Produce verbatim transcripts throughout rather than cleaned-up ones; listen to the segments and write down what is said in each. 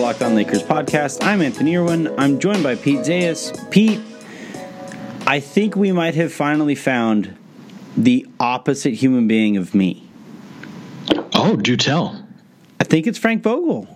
Locked On Lakers podcast. I'm Anthony Irwin. I'm joined by Pete Zayas. Pete, I think we might have finally found the opposite human being of me. Oh, do tell. I think it's Frank Vogel.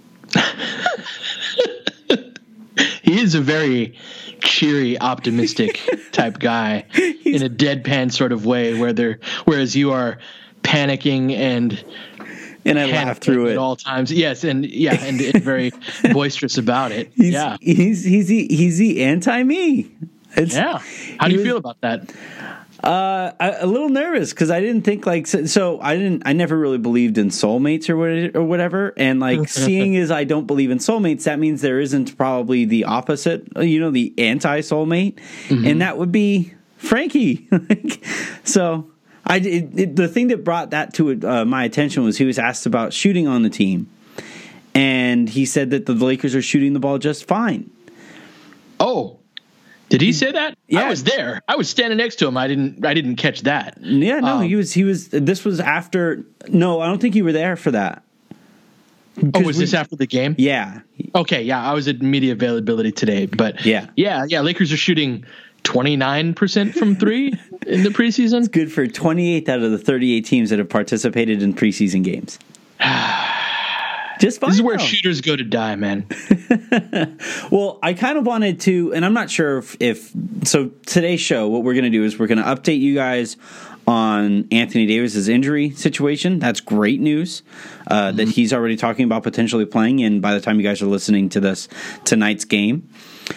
He is a very cheery, optimistic type guy in a deadpan sort of way, where they're, whereas you are panicking and and I laugh through it at all times. Yes, and yeah, and, and very boisterous about it. He's, yeah, he's he's the, he's the anti-me. It's, yeah. How do you was, feel about that? Uh, I, a little nervous because I didn't think like so, so. I didn't. I never really believed in soulmates or what or whatever. And like seeing as I don't believe in soulmates, that means there isn't probably the opposite. You know, the anti-soulmate, mm-hmm. and that would be Frankie. So. I, it, it, the thing that brought that to uh, my attention was he was asked about shooting on the team, and he said that the Lakers are shooting the ball just fine. Oh, did he say that? Yeah. I was there. I was standing next to him. I didn't. I didn't catch that. Yeah, no, um, he was. He was. This was after. No, I don't think you were there for that. Oh, was we, this after the game? Yeah. Okay. Yeah, I was at media availability today, but yeah, yeah, yeah. Lakers are shooting twenty-nine percent from three in the preseason. It's good for twenty-eight out of the thirty-eight teams that have participated in preseason games. Just fine. This is where though. shooters go to die, man. Well, I kind of wanted to, and I'm not sure if, if so today's show, what we're going to do is we're going to update you guys on Anthony Davis's injury situation. That's great news uh, mm-hmm. that he's already talking about potentially playing in by the time you guys are listening to this tonight's game.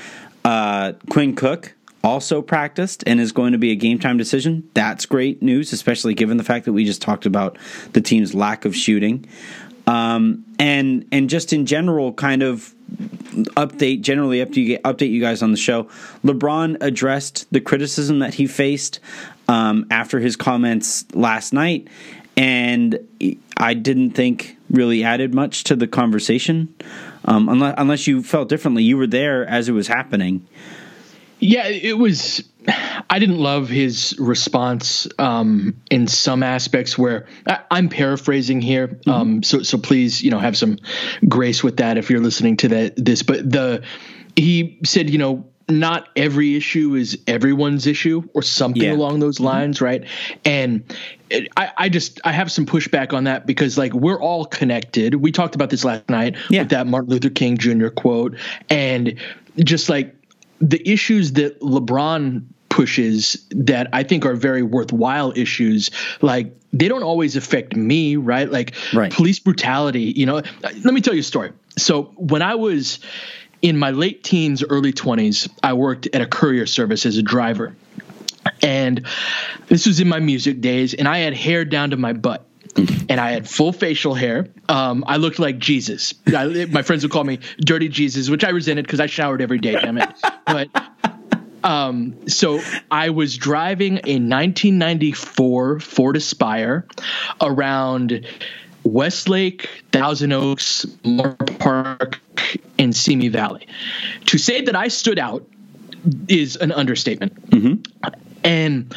Uh, Quinn Cook also practiced and is going to be a game time decision. That's great news, especially given the fact that we just talked about the team's lack of shooting. Um, and and just in general, kind of update, generally update, update you guys on the show. LeBron addressed the criticism that he faced um, after his comments last night, and I didn't think really added much to the conversation, um, unless, unless you felt differently. You were there as it was happening. Yeah, it was. I didn't love his response um, in some aspects where I, I'm paraphrasing here. Mm-hmm. Um, so, so please, you know, have some grace with that if you're listening to that. This, but the he said, you know, not every issue is everyone's issue or something yeah. along those lines, mm-hmm. right? And it, I, I just I have some pushback on that because like we're all connected. We talked about this last night yeah. with that Martin Luther King Junior quote, and just like. The issues that LeBron pushes that I think are very worthwhile issues, like they don't always affect me, right? Like right. police brutality, you know, let me tell you a story. So when I was in my late teens, early twenties, I worked at a courier service as a driver. And this was in my music days, and I had hair down to my butt. And I had full facial hair. Um, I looked like Jesus. I, my friends would call me Dirty Jesus, which I resented because I showered every day, damn it. But um, so I was driving a nineteen ninety-four Ford Aspire around Westlake, Thousand Oaks, Moore Park, and Simi Valley. To say that I stood out is an understatement. Mm-hmm. And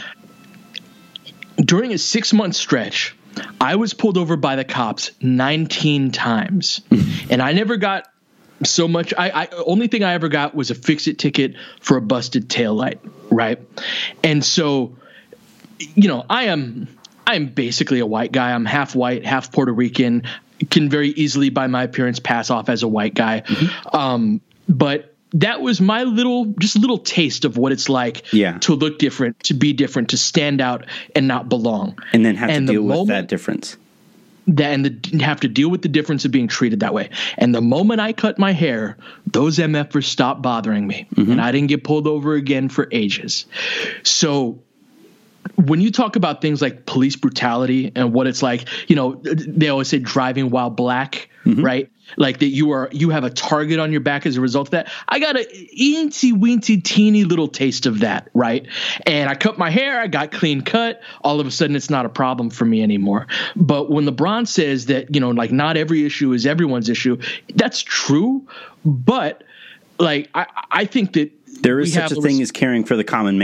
during a six-month stretch, I was pulled over by the cops nineteen times, and I never got so much. I, I only thing I ever got was a fix-it ticket for a busted taillight, right? And so, you know, I am I am basically a white guy. I'm half white, half Puerto Rican. Can very easily, by my appearance, pass off as a white guy. Mm-hmm. Um, but that was my little, just a little taste of what it's like yeah. to look different, to be different, to stand out and not belong. And then have and to deal with that difference. That, and the, have to deal with the difference of being treated that way. And the moment I cut my hair, those M Fers stopped bothering me. Mm-hmm. And I didn't get pulled over again for ages. So when you talk about things like police brutality and what it's like, you know, they always say driving while black, mm-hmm. right? Like that you are, you have a target on your back as a result of that. I got a eensy weensy teeny little taste of that, right? And I cut my hair, I got clean cut. All of a sudden, it's not a problem for me anymore. But when LeBron says that, you know, like not every issue is everyone's issue, that's true. But like I, I think that there is such a thing as caring for the common man.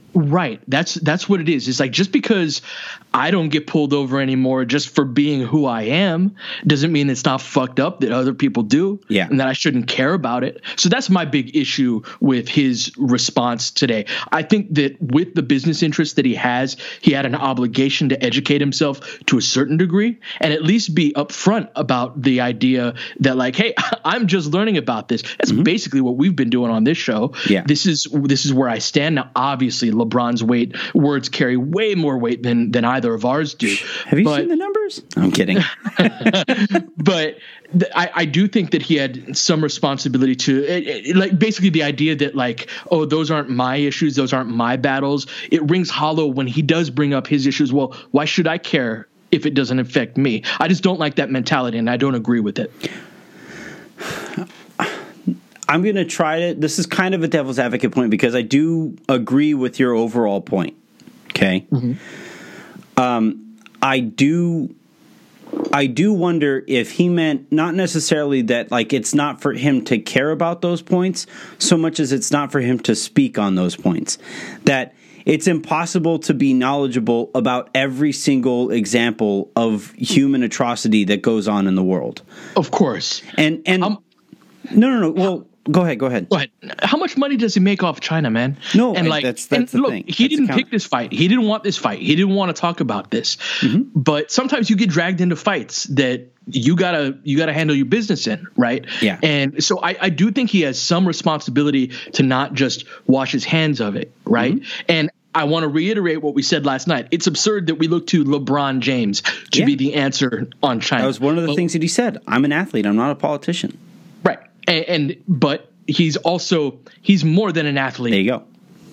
Right. That's that's what it is. It's like, just because I don't get pulled over anymore just for being who I am doesn't mean it's not fucked up that other people do, yeah. and that I shouldn't care about it. So that's my big issue with his response today. I think that with the business interests that he has, he had an obligation to educate himself to a certain degree and at least be upfront about the idea that, like, hey, I'm just learning about this. That's mm-hmm. basically what we've been doing on this show. Yeah. This is this is where I stand now. Obviously, LeBron's weight words carry way more weight than than either of ours do. Have you but, seen the numbers? I'm kidding. But th- I, I do think that he had some responsibility to it, it, like basically the idea that, like, oh, those aren't my issues, those aren't my battles. It rings hollow when he does bring up his issues. Well, why should I care if it doesn't affect me? I just don't like that mentality, and I don't agree with it. I'm going to try to, this is kind of a devil's advocate point because I do agree with your overall point. Okay. Mm-hmm. Um, I do, I do wonder if he meant not necessarily that, like, it's not for him to care about those points so much as it's not for him to speak on those points. That it's impossible to be knowledgeable about every single example of human atrocity that goes on in the world. Of course. And, and, um, no, no, no. Well, Go ahead. Go ahead. Go ahead. How much money does he make off China, man? No, and like that's that's the look, thing. He that's didn't pick this fight. He didn't want this fight. He didn't want to talk about this. Mm-hmm. But sometimes you get dragged into fights that you gotta you gotta handle your business in, right? Yeah. And so I, I do think he has some responsibility to not just wash his hands of it, right? Mm-hmm. And I want to reiterate what we said last night. It's absurd that we look to LeBron James to yeah. be the answer on China. That was one of the but, things that he said. I'm an athlete. I'm not a politician. Right. And, and but. He's also he's more than an athlete. There you go.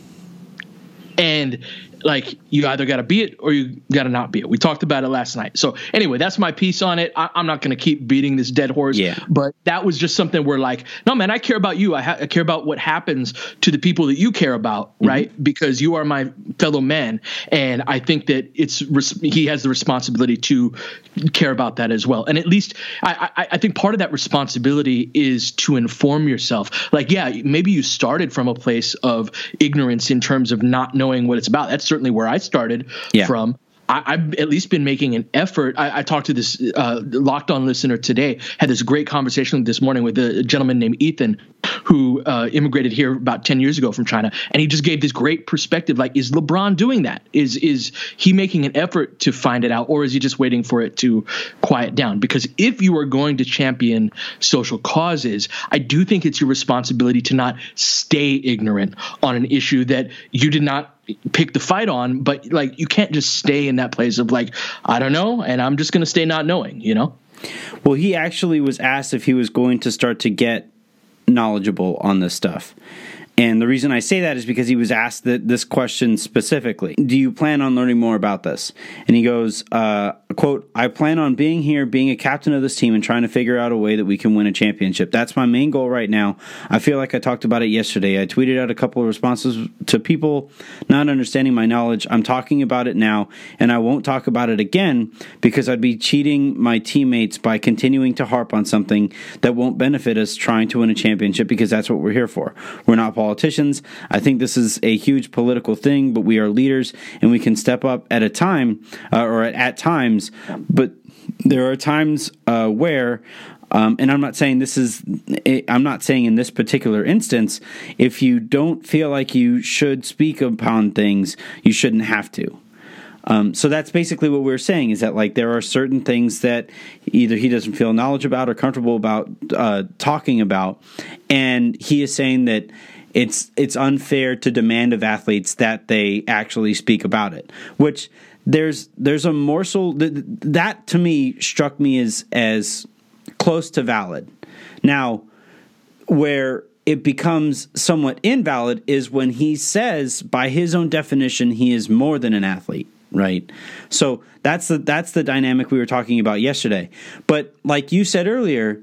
And like, you either got to be it or you got to not be it. We talked about it last night. So anyway, that's my piece on it. I, I'm not going to keep beating this dead horse. Yeah. But that was just something where, like, no, man, I care about you. I, ha- I care about what happens to the people that you care about, mm-hmm. right? Because you are my fellow man. And I think that it's res- he has the responsibility to care about that as well. And at least I, I, I think part of that responsibility is to inform yourself. Like, yeah, maybe you started from a place of ignorance in terms of not knowing what it's about. That's certainly where I started yeah. from. I, I've at least been making an effort. I, I talked to this uh, Locked On listener today, had this great conversation this morning with a gentleman named Ethan who uh, immigrated here about ten years ago from China. And he just gave this great perspective. Like, is LeBron doing that? Is is he making an effort to find it out, or is he just waiting for it to quiet down? Because if you are going to champion social causes, I do think it's your responsibility to not stay ignorant on an issue that you did not pick the fight on, but like, you can't just stay in that place of like, I don't know, and I'm just going to stay not knowing, you know? Well, he actually was asked if he was going to start to get knowledgeable on this stuff. And the reason I say that is because he was asked that this question specifically. Do you plan on learning more about this? And he goes, uh, quote, I plan on being here, being a captain of this team, and trying to figure out a way that we can win a championship. That's my main goal right now. I feel like I talked about it yesterday. I tweeted out a couple of responses to people not understanding my knowledge. I'm talking about it now, and I won't talk about it again because I'd be cheating my teammates by continuing to harp on something that won't benefit us trying to win a championship, because that's what we're here for. We're not politicians. I think this is a huge political thing, but we are leaders, and we can step up at a time, uh, or at, at times, but there are times uh, where, um, and I'm not saying this is, I'm not saying in this particular instance, if you don't feel like you should speak upon things, you shouldn't have to. Um, so that's basically what we're saying, is that like there are certain things that either he doesn't feel knowledge about or comfortable about uh, talking about, and he is saying that it's it's unfair to demand of athletes that they actually speak about it. Which there's there's a morsel that, that to me struck me as as close to valid. Now, where it becomes somewhat invalid is when he says, by his own definition, he is more than an athlete. Right. So that's the that's the dynamic we were talking about yesterday. But like you said earlier,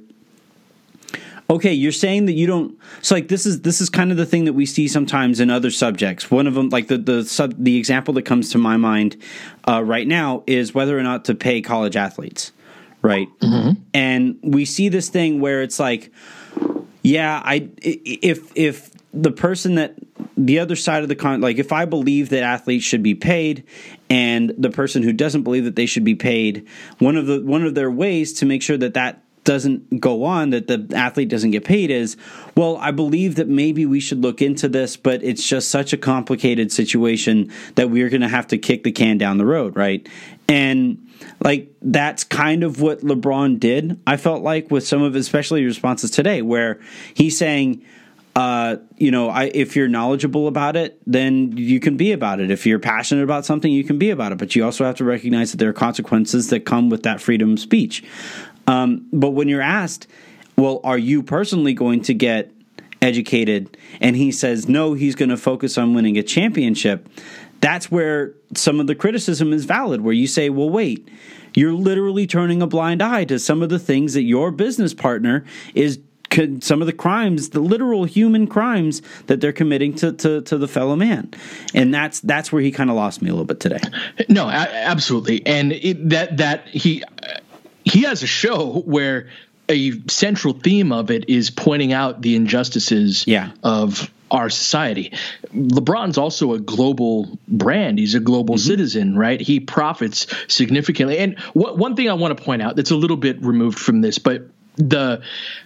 okay, you're saying that you don't. So like this is this is kind of the thing that we see sometimes in other subjects. One of them, like the the sub the example that comes to my mind uh, right now is whether or not to pay college athletes. Right. Mm-hmm. And we see this thing where it's like, yeah, I if if the person that the other side of the con, like if I believe that athletes should be paid, and the person who doesn't believe that they should be paid, one of the one of their ways to make sure that that doesn't go on, that the athlete doesn't get paid, is, well, I believe that maybe we should look into this, but it's just such a complicated situation that we're going to have to kick the can down the road, right? And like that's kind of what LeBron did, I felt like, with some of his, especially responses today, where he's saying, uh, you know, I, if you're knowledgeable about it, then you can be about it. If you're passionate about something, you can be about it. But you also have to recognize that there are consequences that come with that freedom of speech. Um, but when you're asked, well, are you personally going to get educated? And he says, no, he's going to focus on winning a championship. That's where some of the criticism is valid, where you say, well, wait, you're literally turning a blind eye to some of the things that your business partner is, some of the crimes, the literal human crimes that they're committing to, to, to the fellow man. And that's that's where he kind of lost me a little bit today. No, a- absolutely. And it, that that he he has a show where a central theme of it is pointing out the injustices yeah. of our society. LeBron's also a global brand. He's a global mm-hmm. citizen, right? He profits significantly. And wh- one thing I want to point out that's a little bit removed from this, but the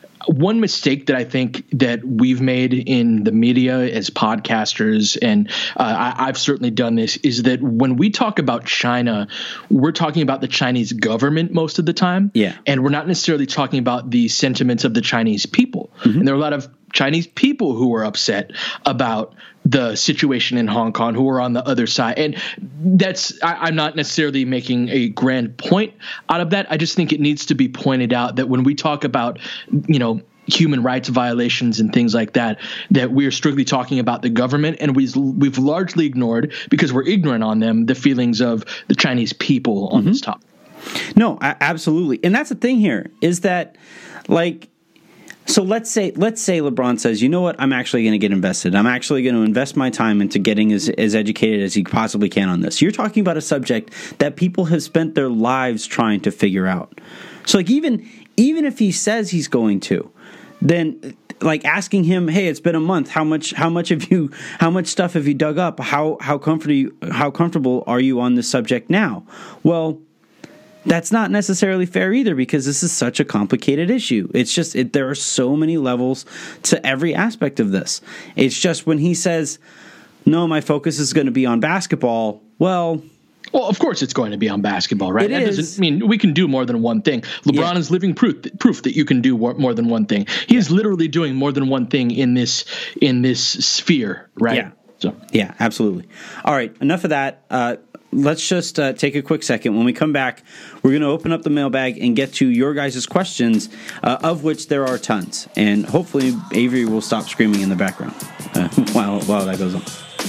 one mistake that I think that we've made in the media as podcasters, and uh, I, I've certainly done this, is that when we talk about China, we're talking about the Chinese government most of the time. Yeah. And we're not necessarily talking about the sentiments of the Chinese people. Mm-hmm. And there are a lot of Chinese people who are upset about the situation in Hong Kong, who are on the other side. And that's, I, I'm not necessarily making a grand point out of that. I just think it needs to be pointed out that when we talk about, you know, human rights violations and things like that, that we're strictly talking about the government, and we've, we've largely ignored, because we're ignorant on them, the feelings of the Chinese people on mm-hmm. this topic. No, absolutely. And that's the thing here, is that, like, so let's say let's say LeBron says, you know what, I'm actually going to get invested. I'm actually going to invest my time into getting as, as educated as he possibly can on this. You're talking about a subject that people have spent their lives trying to figure out. So like even even if he says he's going to, then like asking him, hey, it's been a month. How much how much have you how much stuff have you dug up? How how comfortable how comfortable are you on this subject now? Well, that's not necessarily fair either, because this is such a complicated issue. It's just it, there are so many levels to every aspect of this. It's just when he says, no, my focus is going to be on basketball, well... Well, of course it's going to be on basketball, right? It that is. doesn't mean we can do more than one thing. LeBron yeah. is living proof proof that you can do more than one thing. He yeah. is literally doing more than one thing in this in this sphere, right? Yeah. So. Yeah, absolutely. All right, enough of that. Uh, let's just uh, take a quick second. When we come back, we're going to open up the mailbag and get to your guys' questions, uh, of which there are tons. And hopefully Avery will stop screaming in the background uh, while, while that goes on.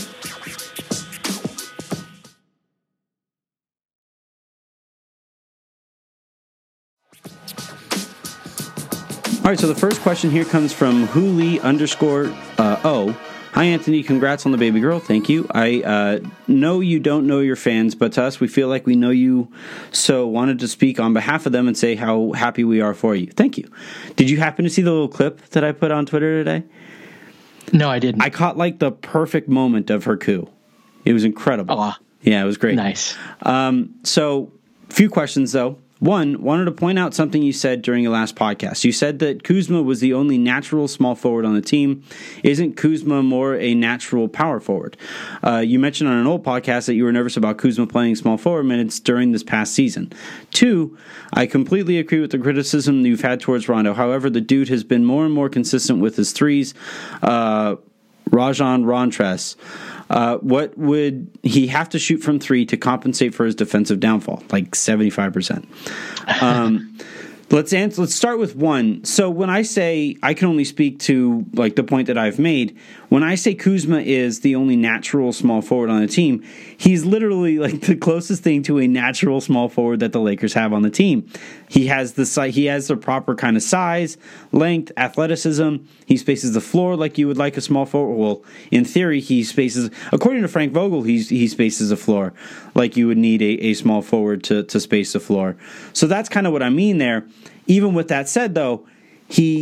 All right, so the first question here comes from Huli underscore uh, O. Hi, Anthony. Congrats on the baby girl. Thank you. I uh, know you don't know your fans, but to us, we feel like we know you, so wanted to speak on behalf of them and say how happy we are for you. Thank you. Did you happen to see the little clip that I put on Twitter today? No, I didn't. I caught like the perfect moment of her coup. It was incredible. Oh, yeah, it was great. Nice. Um, so, few questions though. One, wanted to point out something you said during your last podcast. You said that Kuzma was the only natural small forward on the team. Isn't Kuzma more a natural power forward? Uh, you mentioned on an old podcast that you were nervous about Kuzma playing small forward minutes during this past season. Two, I completely agree with the criticism you've had towards Rondo. However, the dude has been more and more consistent with his threes. Uh, Rajon Rondo. Uh, what would he have to shoot from three to compensate for his defensive downfall? Like seventy-five percent. Um, let's answer, let's start with one. So when I say, I can only speak to like the point that I've made. When I say Kuzma is the only natural small forward on the team, he's literally like the closest thing to a natural small forward that the Lakers have on the team. He has the he has the proper kind of size, length, athleticism. He spaces the floor like you would like a small forward. Well, in theory, he spaces, according to Frank Vogel, he's, he spaces the floor like you would need a, a small forward to, to space the floor. So that's kind of what I mean there. Even with that said, though, he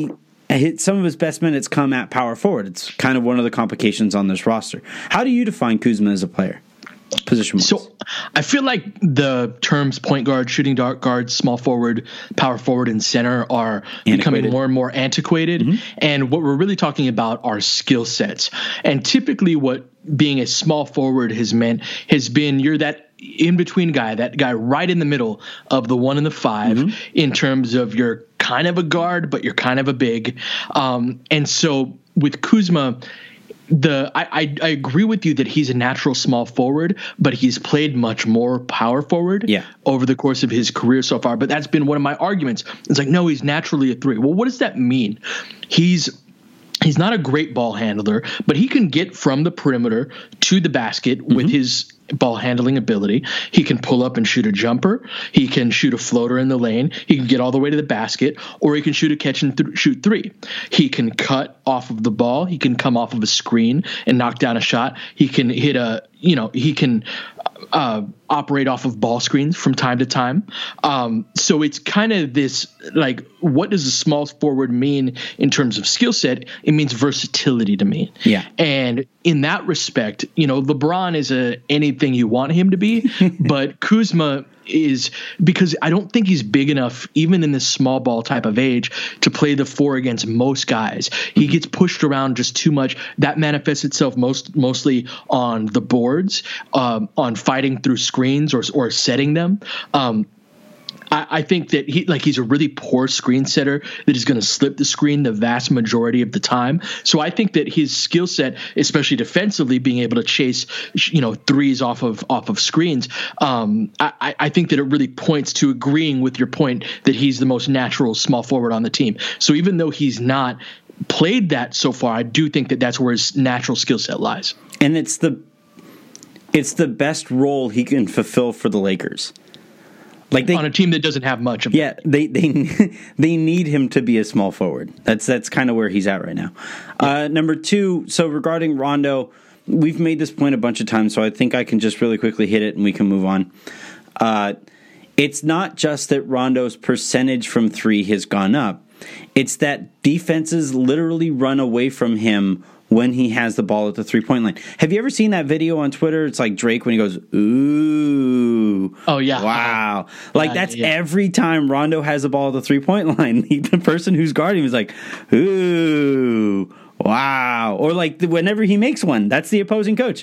hit some of his best minutes come at power forward. It's kind of one of the complications on this roster. How do you define Kuzma as a player? Position wise. So I feel like the terms point guard, shooting dark guard, small forward, power forward, and center are antiquated. Becoming more and more antiquated. Mm-hmm. And what we're really talking about are skill sets. And typically what being a small forward has meant has been you're that in-between guy, that guy right in the middle of the one and the five mm-hmm. in terms of you're kind of a guard, but you're kind of a big. Um, and so with Kuzma, The I, I I agree with you that he's a natural small forward, but he's played much more power forward yeah. over the course of his career so far. But that's been one of my arguments. It's like, no, he's naturally a three. Well, what does that mean? He's He's not a great ball handler, but he can get from the perimeter to the basket mm-hmm. with his ball handling ability. He can pull up and shoot a jumper. He can shoot a floater in the lane. He can get all the way to the basket, or he can shoot a catch and th- shoot three. He can cut off of the ball. He can come off of a screen and knock down a shot. He can hit a, you know, he can uh, operate off of ball screens from time to time. Um, so it's kind of this, like, what does a small forward mean in terms of skill set? It means versatility to me. Yeah. And in that respect, you know, LeBron is a anything you want him to be, but Kuzma is, because I don't think he's big enough, even in this small ball type of age, to play the four against most guys. He gets pushed around just too much. That manifests itself most mostly on the boards, um, on fighting through screens or or setting them. Um, I, I think that he like he's a really poor screen setter that is going to slip the screen the vast majority of the time. So I think that his skill set, especially defensively, being able to chase, you know, threes off of off of screens, um, I, I think that it really points to agreeing with your point that he's the most natural small forward on the team. So even though he's not played that so far, I do think that that's where his natural skill set lies. And it's the it's the best role he can fulfill for the Lakers. Like they, on a team that doesn't have much of yeah, it. they they they need him to be a small forward. That's that's kind of where he's at right now. Yeah. Uh, number two, so regarding Rondo, we've made this point a bunch of times, so I think I can just really quickly hit it and we can move on. Uh, it's not just that Rondo's percentage from three has gone up. It's that defenses literally run away from him when he has the ball at the three-point line. Have you ever seen that video on Twitter? It's like Drake when he goes, ooh. Oh, yeah. Wow. Like, yeah, that's yeah. every time Rondo has the ball at the three-point line. The person who's guarding him is like, ooh, wow. Or, like, whenever he makes one, that's the opposing coach.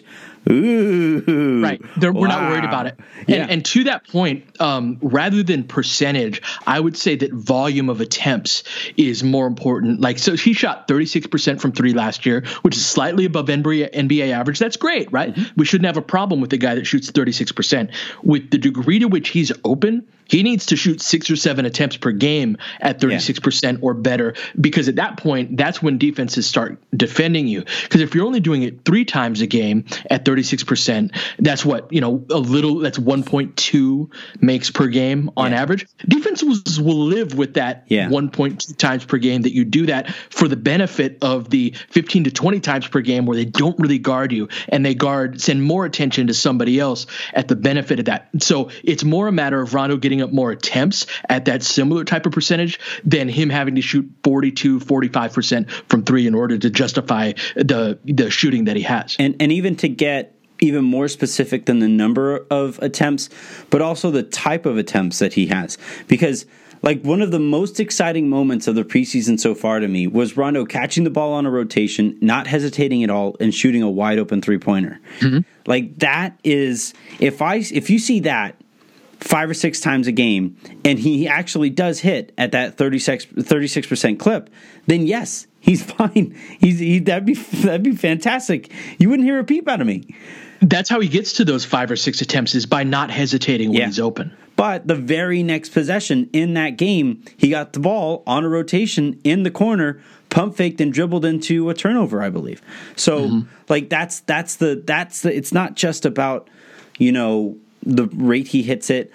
Ooh. Right. They're, we're wow. not worried about it. And, yeah. and to that point, um, rather than percentage, I would say that volume of attempts is more important. Like, so he shot thirty-six percent from three last year, which is slightly above N B A, N B A average. That's great, right? Mm-hmm. We shouldn't have a problem with the guy that shoots thirty-six percent. With the degree to which he's open, he needs to shoot six or seven attempts per game at thirty-six percent yeah. or better, because at that point, that's when defenses start defending you. Because if you're only doing it three times a game at thirty-six percent, that's what, you know, a little, that's one point two makes per game on yeah. average. Defenses will live with that yeah. one point two times per game that you do that for the benefit of the fifteen to twenty times per game where they don't really guard you and they guard, send more attention to somebody else at the benefit of that. So it's more a matter of Rondo getting up more attempts at that similar type of percentage than him having to shoot forty-two, forty-five percent from three in order to justify the the shooting that he has. And and even to get even more specific than the number of attempts, but also the type of attempts that he has. Because, like, one of the most exciting moments of the preseason so far to me was Rondo catching the ball on a rotation, not hesitating at all, and shooting a wide open three-pointer. Mm-hmm. Like, that is, if I if you see that five or six times a game, and he actually does hit at that thirty-six percent clip, then yes, he's fine. He's he, that'd be that'd be fantastic. You wouldn't hear a peep out of me. That's how he gets to those five or six attempts, is by not hesitating when yeah. he's open. But the very next possession in that game, he got the ball on a rotation in the corner, pump faked and dribbled into a turnover, I believe. So, mm-hmm. like that's that's the that's the. It's not just about, you know, the rate he hits it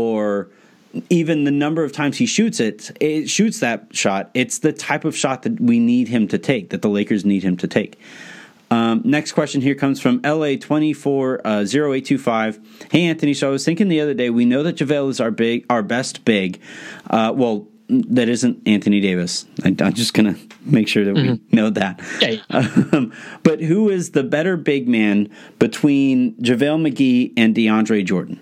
or even the number of times he shoots it. It shoots that shot. It's the type of shot that we need him to take, that the Lakers need him to take. Um, next question here comes from L A twenty-four oh eight two five. Hey, Anthony, so I was thinking the other day, we know that JaVale is our big, our best big. Uh, well, that isn't Anthony Davis. I, I'm just gonna make sure that mm-hmm. we know that. Yeah. Um, but who is the better big man between JaVale McGee and DeAndre Jordan?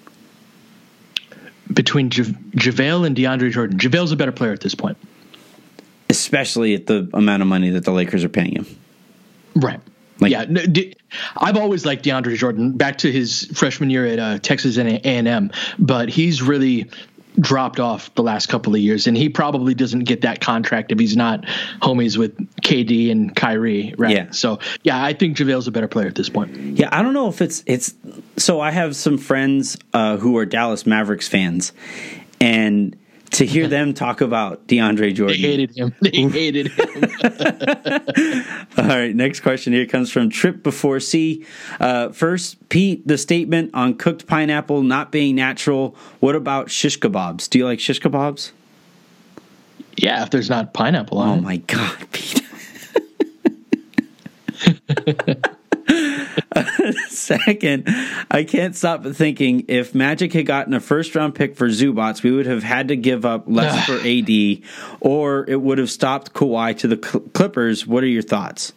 Between Ja- JaVale and DeAndre Jordan, JaVale's a better player at this point, especially at the amount of money that the Lakers are paying him. Right. Like, yeah, no, D- I've always liked DeAndre Jordan back to his freshman year at uh, Texas A and M, but he's really dropped off the last couple of years, and he probably doesn't get that contract if he's not homies with K D and Kyrie, right? Yeah. So, yeah, I think JaVale's a better player at this point. Yeah, I don't know if it's it's. So I have some friends uh, who are Dallas Mavericks fans, and to hear them talk about DeAndre Jordan. They hated him. They hated him. All right, next question here comes from Trip Before C. Uh, first, Pete, the statement on cooked pineapple not being natural. What about shish kebabs? Do you like shish kebabs? Yeah, if there's not pineapple on oh it. Oh, my God, Pete. Second, I can't stop thinking if Magic had gotten a first-round pick for Zubats, we would have had to give up less for A D, or it would have stopped Kawhi to the Clippers. What are your thoughts?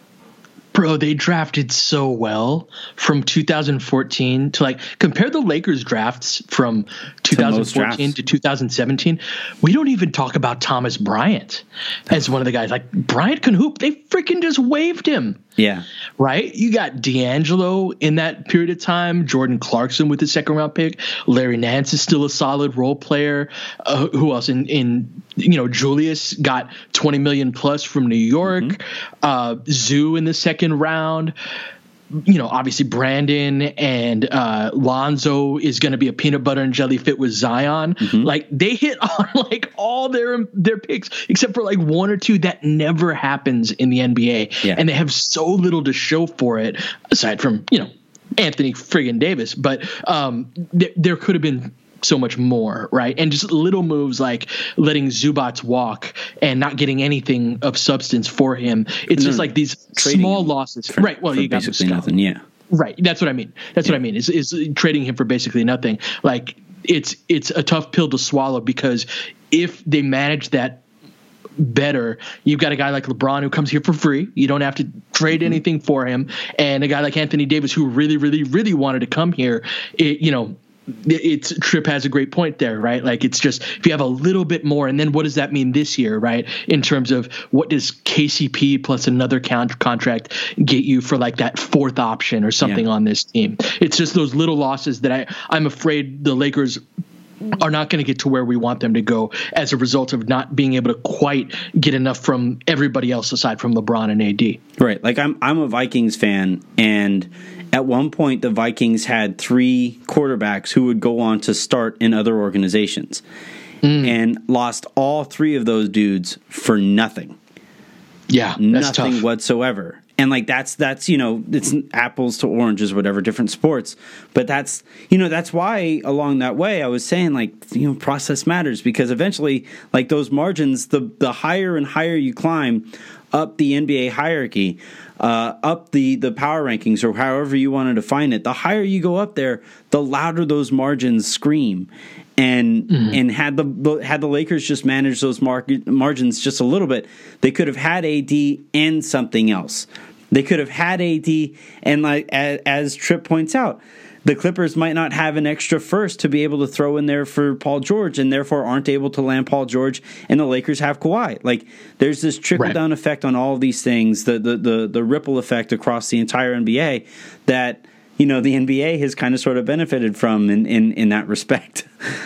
Bro, they drafted so well from two thousand fourteen to like compare the Lakers drafts from two thousand fourteen to, to two thousand seventeen. We don't even talk about Thomas Bryant as one of the guys. Like Bryant can hoop. They freaking just waived him. Yeah. Right? You got D'Angelo in that period of time, Jordan Clarkson with the second round pick, Larry Nance is still a solid role player. Uh, who else? In, in, you know, Julius got twenty million plus from New York, mm-hmm. uh, Zoo in the second round. You know, obviously Brandon and uh, Lonzo is going to be a peanut butter and jelly fit with Zion. Mm-hmm. Like they hit on like all their their picks except for like one or two. That never happens in the N B A, yeah. and they have so little to show for it aside from you know Anthony friggin' Davis. But um, th- there could have been so much more, right? And just little moves like letting Zubats walk and not getting anything of substance for him. It's no, just like these small losses, for, right? Well, you got basically nothing, yeah. Right, that's what I mean. That's yeah. what I mean. Is is trading him for basically nothing. Like it's it's a tough pill to swallow because if they manage that better, you've got a guy like LeBron who comes here for free. You don't have to trade mm-hmm. anything for him, and a guy like Anthony Davis who really, really, really wanted to come here. It, you know. It's Tripp has a great point there, right? Like it's just if you have a little bit more, and then what does that mean this year, right? In terms of what does K C P plus another count- contract get you for like that fourth option or something yeah. on this team? It's just those little losses that I I'm afraid the Lakers are not going to get to where we want them to go as a result of not being able to quite get enough from everybody else aside from LeBron and A D. Right. Like I'm I'm a Vikings fan, and at one point the Vikings had three quarterbacks who would go on to start in other organizations mm. and lost all three of those dudes for nothing. Yeah, that's nothing tough. whatsoever. And like that's that's you know it's apples to oranges, whatever, different sports. But that's you know that's why along that way I was saying like you know process matters, because eventually like those margins, the the higher and higher you climb up the N B A hierarchy, uh, up the the power rankings or however you want to define it, the higher you go up there, the louder those margins scream. And mm-hmm. and had the had the Lakers just managed those mar- margins just a little bit, they could have had A D and something else. They could have had A D and, like as, as Tripp points out, the Clippers might not have an extra first to be able to throw in there for Paul George, and therefore aren't able to land Paul George. And the Lakers have Kawhi. Like there's this trickle right. down effect on all of these things, the the the the ripple effect across the entire N B A that. You know, the N B A has kind of sort of benefited from in, in, in that respect.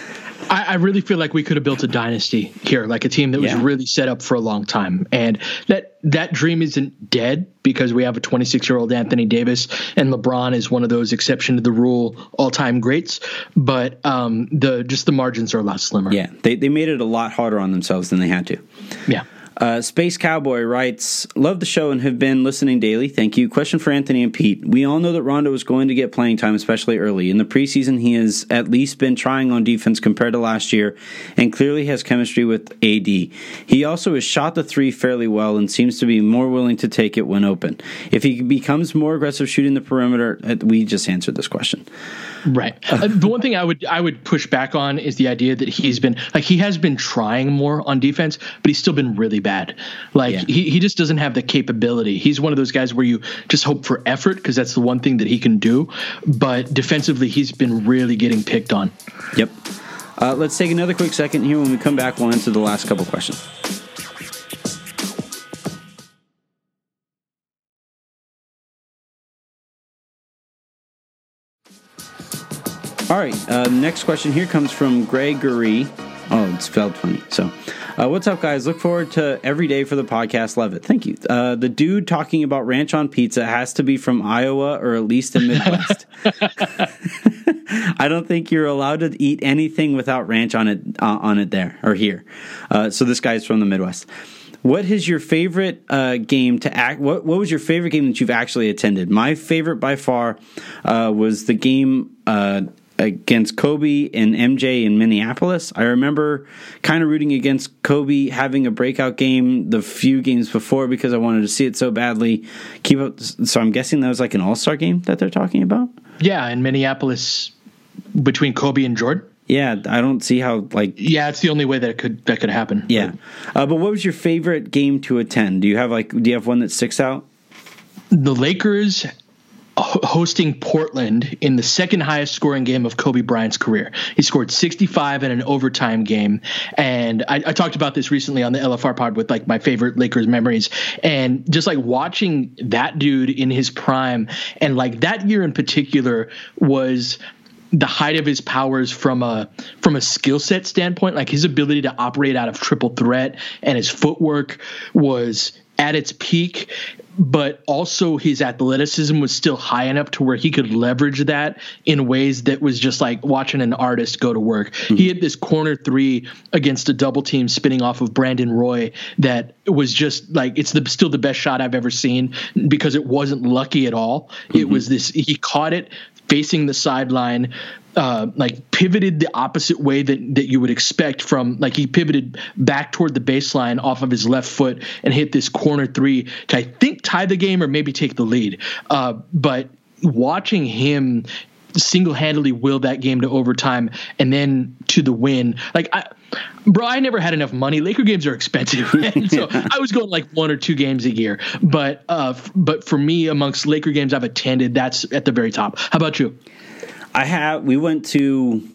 I, I really feel like we could have built a dynasty here, like a team that was yeah. really set up for a long time. And that that dream isn't dead because we have a twenty-six-year-old Anthony Davis, and LeBron is one of those exception to the rule all-time greats. But um, the just the margins are a lot slimmer. Yeah, they, they made it a lot harder on themselves than they had to. Yeah. Uh, Space Cowboy writes, love the show and have been listening daily. Thank you. Question for Anthony and Pete. We all know that Rondo is going to get playing time, especially early. In the preseason, he has at least been trying on defense compared to last year and clearly has chemistry with A D. He also has shot the three fairly well and seems to be more willing to take it when open. If he becomes more aggressive shooting the perimeter, we just answered this question. Right. Uh, the one thing I would I would push back on is the idea that he's been like he has been trying more on defense, but he's still been really bad. Like yeah. he, he just doesn't have the capability. He's one of those guys where you just hope for effort because that's the one thing that he can do. But defensively, he's been really getting picked on. Yep. Uh, let's take another quick second here. When we come back, we'll answer the last couple questions. All right, uh, next question here comes from Gregory. Oh, it's spelled funny. So, uh, what's up, guys? Look forward to every day for the podcast. Love it. Thank you. Uh, the dude talking about ranch on pizza has to be from Iowa or at least the Midwest. I don't think you're allowed to eat anything without ranch on it uh, on it there or here. Uh, so this guy's from the Midwest. What is your favorite uh, game to act? What What was your favorite game that you've actually attended? My favorite by far uh, was the game uh, against Kobe and M J in Minneapolis. I remember kind of rooting against Kobe having a breakout game the few games before because I wanted to see it so badly. Keep up. So I'm guessing that was like an all-star game that they're talking about. Yeah, in Minneapolis between Kobe and Jordan. Yeah, I don't see how like. Yeah, it's the only way that it could that could happen. Yeah, uh, but what was your favorite game to attend? Do you have like do you have one that sticks out? The Lakers hosting Portland in the second highest scoring game of Kobe Bryant's career. He scored sixty-five in an overtime game. And I, I talked about this recently on the L F R pod with like my favorite Lakers memories. And just like watching that dude in his prime, and like that year in particular was the height of his powers from a from a skill set standpoint. Like his ability to operate out of triple threat and his footwork was at its peak, but also his athleticism was still high enough to where he could leverage that in ways that was just like watching an artist go to work. Mm-hmm. He hit this corner three against a double team spinning off of Brandon Roy that was just like, it's the, still the best shot I've ever seen because it wasn't lucky at all. Mm-hmm. It was this, he caught it facing the sideline, uh, like pivoted the opposite way that, that you would expect from, like he pivoted back toward the baseline off of his left foot and hit this corner three to, I think, tie the game or maybe take the lead. Uh, but watching him single-handedly will that game to overtime and then to the win, like I, bro, I never had enough money. Laker games are expensive, and so I was going like one or two games a year. But uh, f- but for me, amongst Laker games I've attended, that's at the very top. How about you? I have. We went to.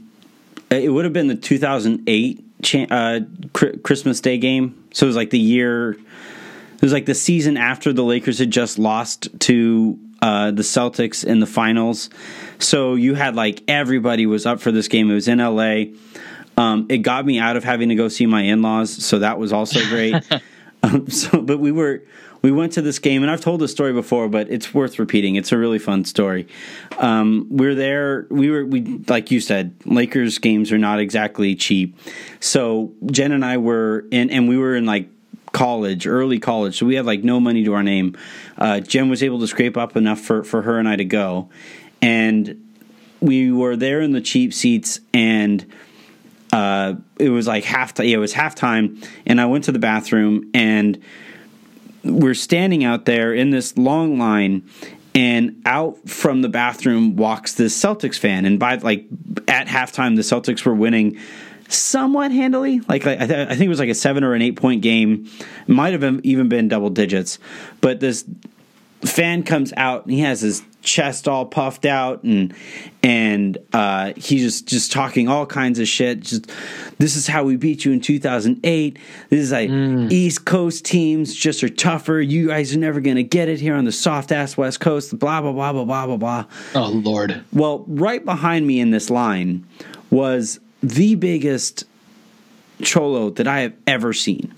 It would have been the two thousand eight cha- uh, Christmas Day game. So it was like the year. It was like the season after the Lakers had just lost to uh, the Celtics in the finals. So you had like everybody was up for this game. It was in L A. Um, it got me out of having to go see my in-laws, so that was also great. um, so, but we were we went to this game, and I've told this story before, but it's worth repeating. It's a really fun story. Um, we're there. We were we like you said, Lakers games are not exactly cheap. So Jen and I were in, and we were in like college, early college, so we had like no money to our name. Uh, Jen was able to scrape up enough for for her and I to go, and we were there in the cheap seats, and Uh, it was like half. Yeah, it was halftime, and I went to the bathroom, and we're standing out there in this long line, and out from the bathroom walks this Celtics fan, and by like at halftime, the Celtics were winning somewhat handily. Like I, th- I think it was like a seven or an eight point game, might have been, even been double digits, but this fan comes out and he has his chest all puffed out, and and uh, he's just, just talking all kinds of shit. Just, this is how we beat you in two thousand eight. This is like mm. East Coast teams just are tougher. You guys are never gonna get it here on the soft ass West Coast. Blah blah blah blah blah blah blah. Oh Lord! Well, right behind me in this line was the biggest cholo that I have ever seen.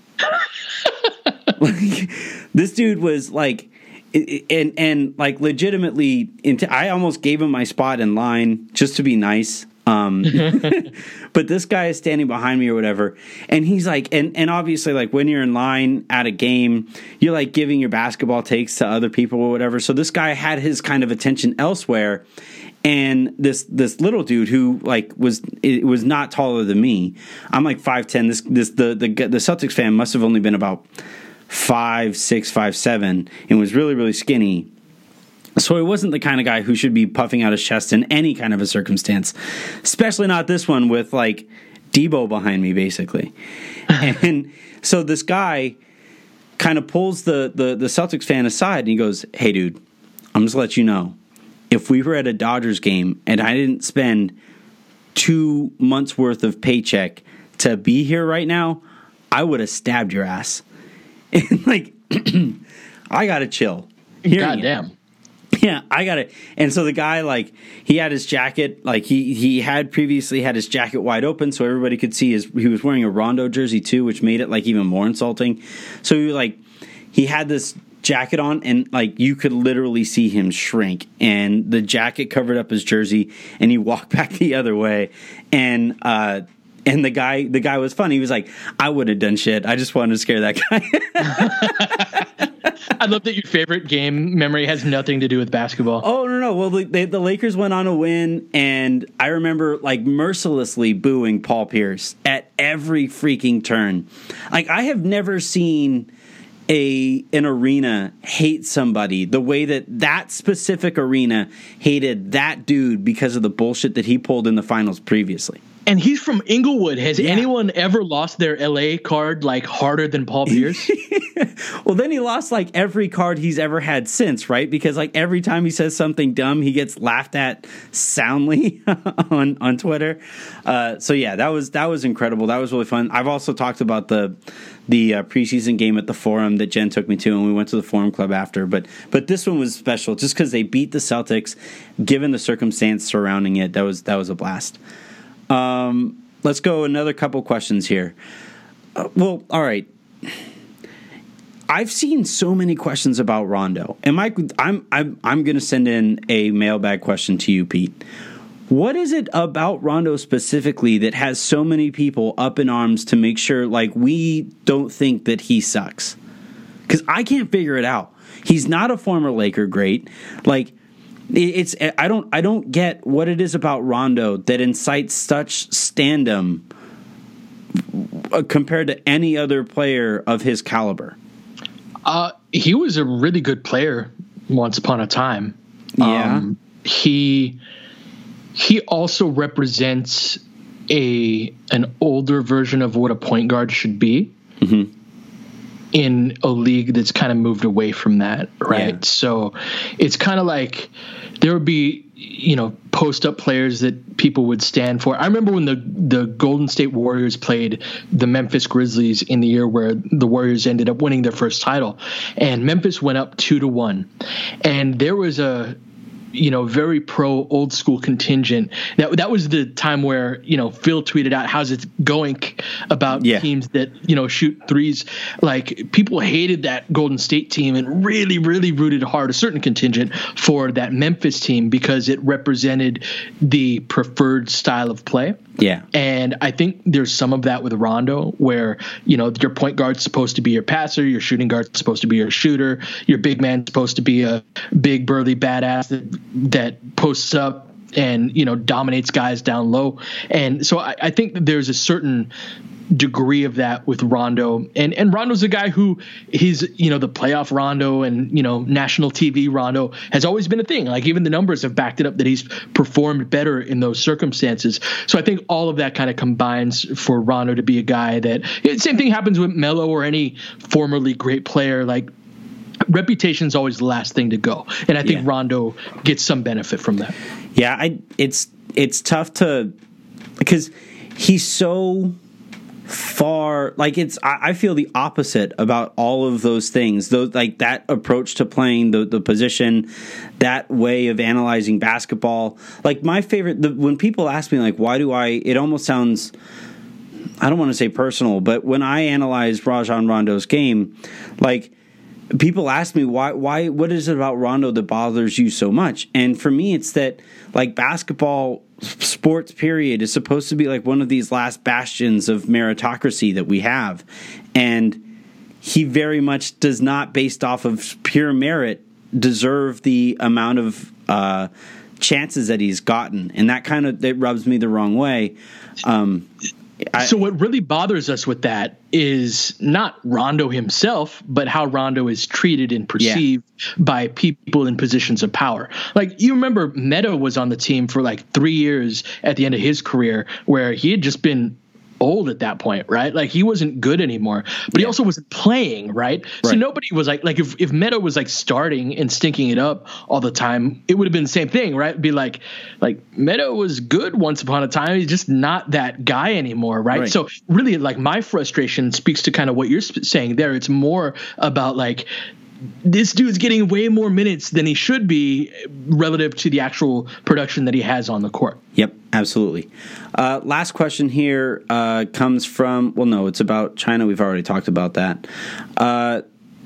Like, this dude was like. And and like legitimately, into, I almost gave him my spot in line just to be nice. Um, but this guy is standing behind me or whatever, and he's like, and, and obviously, like, when you're in line at a game, you're like giving your basketball takes to other people or whatever. So this guy had his kind of attention elsewhere, and this this little dude who like was it was not taller than me. I'm like five ten. This this the the the Celtics fan must have only been about five six, five seven, and was really really skinny. So he wasn't the kind of guy who should be puffing out his chest in any kind of a circumstance, especially not this one with like Debo behind me, basically. And so this guy kind of pulls the, the, the Celtics fan aside and he goes, "Hey, dude, I'm just gonna let you know, if we were at a Dodgers game and I didn't spend two months worth of paycheck to be here right now, I would have stabbed your ass." And like, I gotta chill. Goddamn. Yeah, I got it. And so the guy, like, he had his jacket, like, he, he had previously had his jacket wide open so everybody could see his, he was wearing a Rondo jersey too, which made it, like, even more insulting. So he, like, he had this jacket on and, like, you could literally see him shrink. And the jacket covered up his jersey and he walked back the other way. And, uh, And the guy, the guy was funny. He was like, "I wouldn't have done shit. I just wanted to scare that guy." I love that your favorite game memory has nothing to do with basketball. Oh, no, no. Well, the, they, the Lakers went on a win, and I remember, like, mercilessly booing Paul Pierce at every freaking turn. Like, I have never seen a an arena hate somebody the way that that specific arena hated that dude because of the bullshit that he pulled in the finals previously. And he's from Inglewood. Has yeah. anyone ever lost their L A card like harder than Paul Pierce? Well, then he lost like every card he's ever had since, right? Because like every time he says something dumb, he gets laughed at soundly on on Twitter. Uh, so yeah, that was that was incredible. That was really fun. I've also talked about the the uh, preseason game at the Forum that Jen took me to, and we went to the Forum Club after. But but this one was special just because they beat the Celtics, given the circumstance surrounding it. That was that was a blast. Um, let's go another couple questions here. Uh, well, all right. I've seen so many questions about Rondo, and Mike, I'm I'm I'm going to send in a mailbag question to you, Pete. What is it about Rondo specifically that has so many people up in arms to make sure, like, we don't think that he sucks? Because I can't figure it out. He's not a former Laker great, like. It's I don't I don't get what it is about Rondo that incites such standum compared to any other player of his caliber. Uh, he was a really good player once upon a time. Yeah, um, he he also represents a an older version of what a point guard should be. Mm-hmm. In a league that's kind of moved away from that, right? Yeah. So it's kind of like there would be, you know, post-up players that people would stand for. I remember when the, the Golden State Warriors played the Memphis Grizzlies in the year where the Warriors ended up winning their first title, and Memphis went up two to one, and there was a you know, very pro old school contingent. That that was the time where, you know, Phil tweeted out, "How's it going?" about yeah. teams that, you know, shoot threes. Like, people hated that Golden State team and really, really rooted hard, a certain contingent, for that Memphis team because it represented the preferred style of play. Yeah. And I think there's some of that with Rondo where, you know, your point guard's supposed to be your passer, your shooting guard's supposed to be your shooter, your big man's supposed to be a big burly badass that, that posts up and, you know, dominates guys down low. And so I, I think that there's a certain degree of that with Rondo, and and Rondo's a guy who he's, you know, the playoff Rondo and, you know, national T V Rondo has always been a thing. Like, even the numbers have backed it up that he's performed better in those circumstances. So I think all of that kind of combines for Rondo to be a guy that, same thing happens with Melo or any formerly great player. Like, reputation's always the last thing to go, and I think yeah. Rondo gets some benefit from that. Yeah, I it's it's tough to, because he's so far, like, it's I, I feel the opposite about all of those things. Those, like, that approach to playing the the position, that way of analyzing basketball. Like, my favorite, the, when people ask me, like, why do I? It almost sounds, I don't want to say personal, but when I analyze Rajon Rondo's game, like, people ask me why why what is it about Rondo that bothers you so much? And for me, it's that like basketball sports period is supposed to be like one of these last bastions of meritocracy that we have, and he very much does not, based off of pure merit, deserve the amount of uh, chances that he's gotten, and that kind of that rubs me the wrong way. Um, I, so what really bothers us with that is not Rondo himself, but how Rondo is treated and perceived yeah. by people in positions of power. Like, you remember Meadow was on the team for like three years at the end of his career, where he had just been old at that point, right? Like, he wasn't good anymore, but yeah. he also wasn't playing, right? right? So nobody was like, like if, if Meadow was like starting and stinking it up all the time, it would have been the same thing, right? It'd be like, like Meadow was good once upon a time. He's just not that guy anymore, right? right? So really, like, my frustration speaks to kind of what you're saying there. It's more about like, this dude's getting way more minutes than he should be relative to the actual production that he has on the court. Yep, absolutely. Uh, last question here uh, comes from, well, no, it's about China. We've already talked about that. Uh,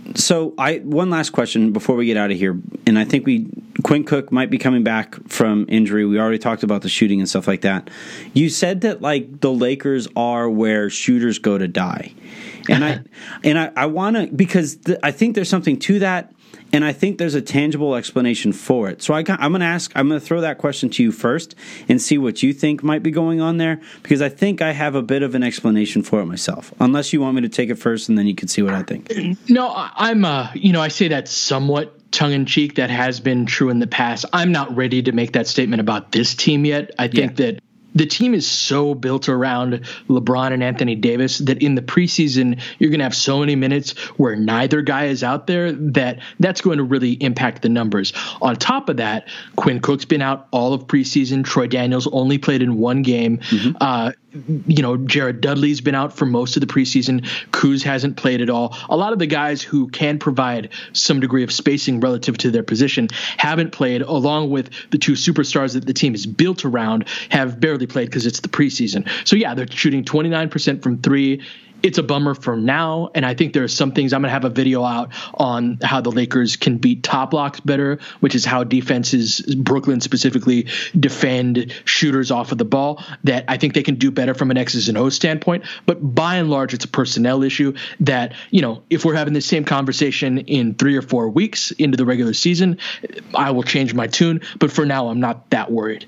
so I one last question before we get out of here, and I think we Quinn Cook might be coming back from injury. We already talked about the shooting and stuff like that. You said that like the Lakers are where shooters go to die. And I and I, I want to, because th- I think there's something to that, and I think there's a tangible explanation for it. So I, I'm going to ask, I'm going to throw that question to you first and see what you think might be going on there, because I think I have a bit of an explanation for it myself. Unless you want me to take it first, and then you can see what I think. No, I'm, uh, you know, I say that somewhat tongue in cheek. That has been true in the past. I'm not ready to make that statement about this team yet. I think yeah. that the team is so built around LeBron and Anthony Davis that in the preseason, you're going to have so many minutes where neither guy is out there that that's going to really impact the numbers. On top of that, Quinn Cook's been out all of preseason. Troy Daniels only played in one game. Mm-hmm. Uh, you know, Jared Dudley's been out for most of the preseason. Kuz hasn't played at all. A lot of the guys who can provide some degree of spacing relative to their position haven't played, along with the two superstars that the team is built around have barely played because it's the preseason. So yeah, they're shooting twenty-nine percent from three. It's a bummer for now, and I think there are some things. I'm going to have a video out on how the Lakers can beat top blocks better, which is how defenses, Brooklyn specifically, defend shooters off of the ball, that I think they can do better from an X's and O's standpoint. But by and large, it's a personnel issue that, you know, if we're having the same conversation in three or four weeks into the regular season, I will change my tune. But for now, I'm not that worried.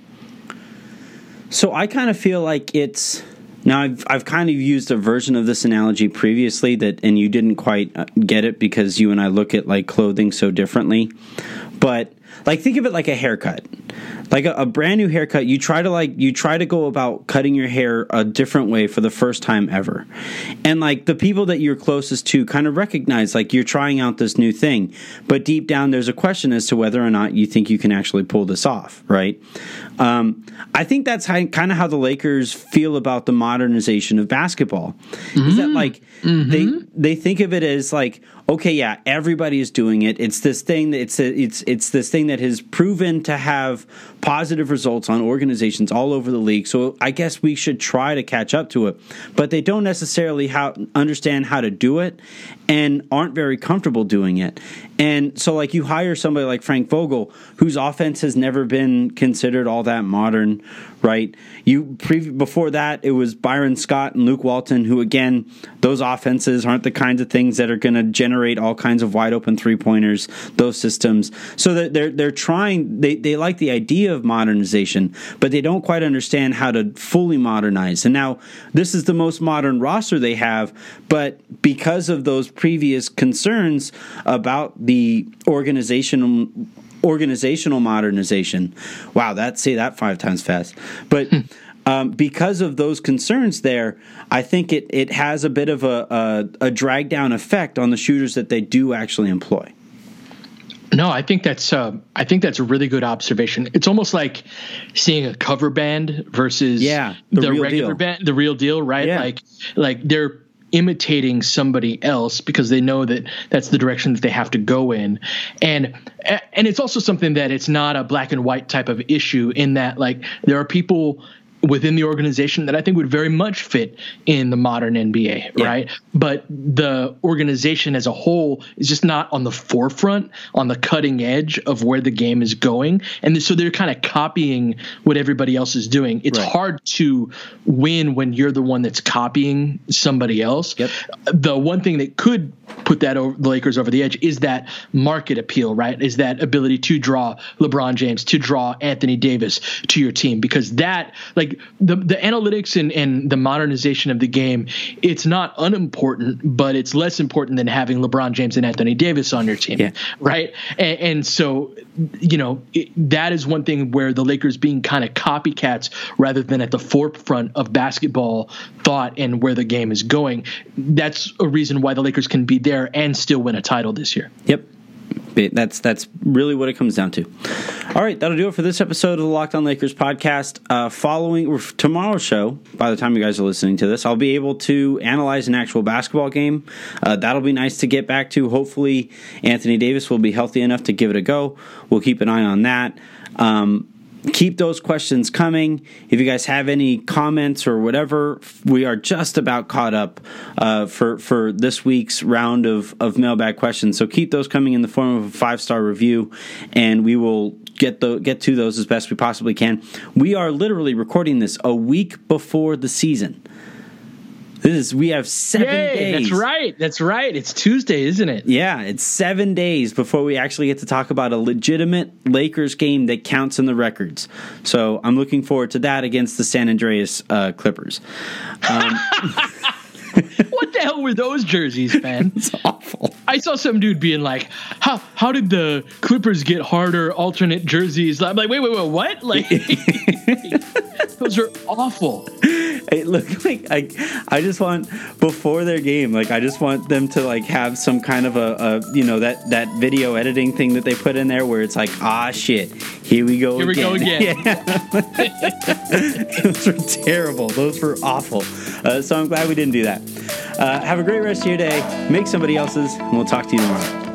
So I kind of feel like it's... Now, I've I've kind of used a version of this analogy previously, that, and you didn't quite get it because you and I look at like clothing so differently. But like, think of it like a haircut, like a, a brand new haircut. You try to like you try to go about cutting your hair a different way for the first time ever, and like the people that you're closest to kind of recognize like you're trying out this new thing, but deep down there's a question as to whether or not you think you can actually pull this off, right? Um, I think that's how, kind of how the Lakers feel about the modernization of basketball. Mm-hmm. Is that like mm-hmm. they they think of it as like, okay, yeah, everybody is doing it. It's this thing that it's a, it's it's this thing that has proven to have positive results on organizations all over the league. So I guess we should try to catch up to it. But they don't necessarily how, understand how to do it, and aren't very comfortable doing it. And so like you hire somebody like Frank Vogel, whose offense has never been considered all that modern, right? You pre- before that, it was Byron Scott and Luke Walton, who, again, those offenses aren't the kinds of things that are going to generate all kinds of wide open three pointers, those systems. So that they're they're trying, they, they like the idea of modernization, but they don't quite understand how to fully modernize. And now this is the most modern roster they have, but because of those previous concerns about the organizational organizational modernization. Wow, that say that five times fast. But um, because of those concerns there, I think it, it has a bit of a, a, a drag down effect on the shooters that they do actually employ. No, I think that's uh, I think that's a really good observation. It's almost like seeing a cover band versus yeah, the, the real regular deal. band, the real deal, right? Yeah. Like like they're imitating somebody else because they know that that's the direction that they have to go in. And and it's also something that it's not a black and white type of issue, in that like there are people within the organization that I think would very much fit in the modern N B A, yeah. right? But the organization as a whole is just not on the forefront, on the cutting edge of where the game is going. And so they're kind of copying what everybody else is doing. It's right. hard to win when you're the one that's copying somebody else. Yep. The one thing that could put that over, the Lakers over the edge is that market appeal, right? Is that ability to draw LeBron James, to draw Anthony Davis to your team, because that, like the, the analytics and, and the modernization of the game, it's not unimportant, but it's less important than having LeBron James and Anthony Davis on your team, yeah. right? And, and so, you know, it, that is one thing where the Lakers being kind of copycats rather than at the forefront of basketball thought and where the game is going. That's a reason why the Lakers can be there and still win a title this year. Yep. That's that's really what it comes down to. All right, that'll do it for this episode of the Locked On Lakers podcast. Uh, following tomorrow's show, by the time you guys are listening to this, I'll be able to analyze an actual basketball game. Uh, that'll be nice to get back to. Hopefully, Anthony Davis will be healthy enough to give it a go. We'll keep an eye on that. Um, Keep those questions coming. If you guys have any comments or whatever, we are just about caught up uh, for for this week's round of, of mailbag questions. So keep those coming in the form of a five-star review, and we will get the, get to those as best we possibly can. We are literally recording this a week before the season. This is we have seven Yay, days. That's right. That's right. It's Tuesday, isn't it? Yeah, it's seven days before we actually get to talk about a legitimate Lakers game that counts in the records. So I'm looking forward to that against the San Andreas uh, Clippers. Um, what the hell were those jerseys, man? It's awful. I saw some dude being like, "How how did the Clippers get harder alternate jerseys?" I'm like, "Wait, wait, wait, what?" Like, those are awful. It looked like I, I just want before their game, like I just want them to like have some kind of a, a you know that, that video editing thing that they put in there where it's like, ah shit, here we go here again. we go again. Yeah. Those were terrible. Those were awful. Uh, so I'm glad we didn't do that. Uh, have a great rest of your day. Make somebody else's, and we'll talk to you tomorrow.